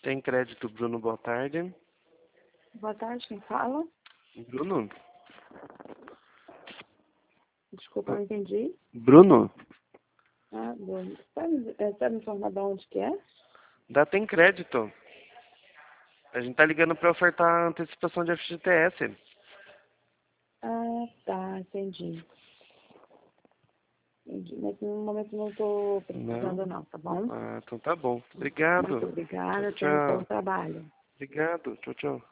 Tem crédito, Bruno, boa tarde. Boa tarde, quem fala? Bruno? Desculpa, não entendi. Bruno? Ah, Bruno. Sabe me informar de onde que é? Da Tem Crédito. A gente tá ligando pra ofertar antecipação de FGTS. Ah, tá, entendi. Entendi. Mas no momento não estou precisando não, tá bom? Ah, então tá bom. Obrigado. Muito obrigada, Tchau, tenha um bom tchau. trabalho. Obrigado. Tchau, tchau.